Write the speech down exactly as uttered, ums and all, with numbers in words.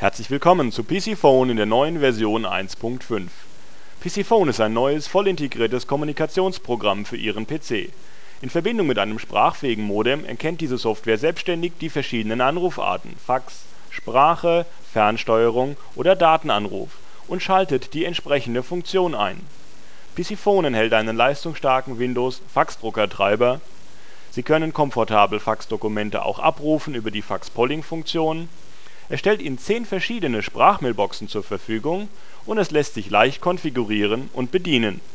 Herzlich willkommen zu P C Phone in der neuen Version eins Punkt fünf. P C Phone ist ein neues, voll integriertes Kommunikationsprogramm für Ihren P C. In Verbindung mit einem sprachfähigen Modem erkennt diese Software selbstständig die verschiedenen Anrufarten (Fax, Sprache, Fernsteuerung oder Datenanruf) und schaltet die entsprechende Funktion ein. P C Phone enthält einen leistungsstarken Windows-Faxdrucker-Treiber. Sie können komfortabel Faxdokumente auch abrufen über die Fax-Polling-Funktion. Er stellt Ihnen zehn verschiedene Sprachmailboxen zur Verfügung und es lässt sich leicht konfigurieren und bedienen